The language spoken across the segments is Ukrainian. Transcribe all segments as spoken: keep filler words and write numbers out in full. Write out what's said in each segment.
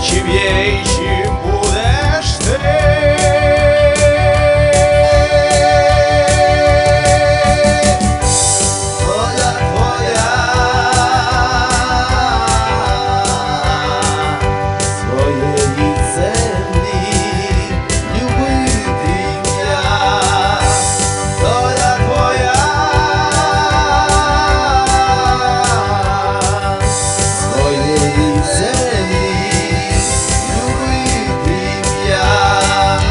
чим є і чим будеш ти. Доля твоя своєї землі любити ім'я. Доля твоя своєї землі любити ім'я.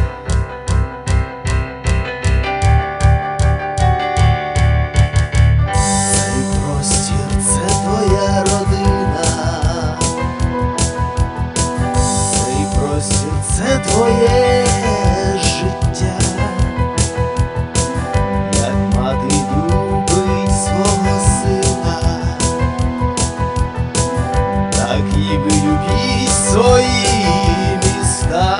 Цей простір — це твоя родина, цей простір — це твоє життя. Як мати любить свого сина, так і ви любіть свої міста.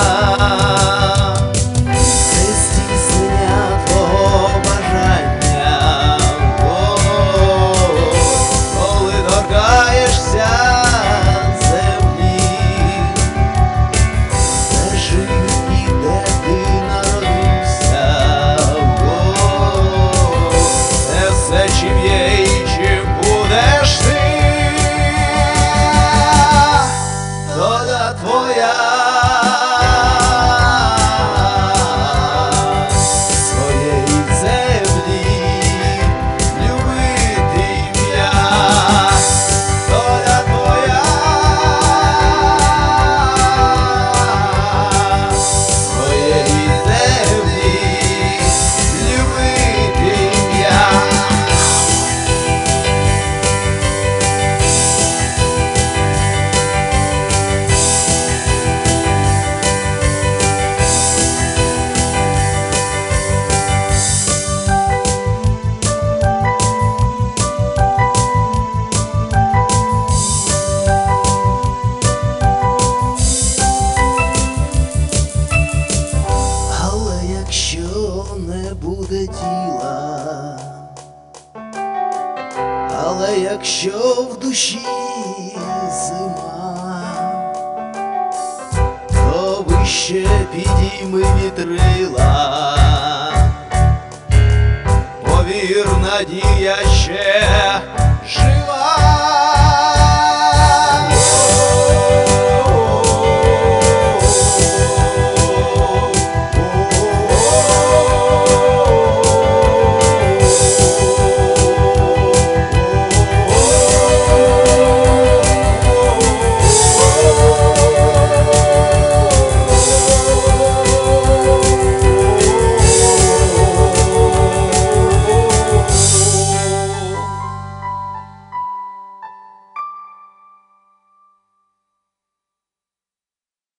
Це здійснення твого бажання, о, коли торкаєшся землі, де жив і де ти народився, о, це все, чим є і чим будеш ти. Доля твоя своєї землі любити ім'я. Доля твоя своєї землі любити ім'я. Але якщо не буде тіла, але якщо в душі зима, то вище підійми вітрила. Повір, надія ще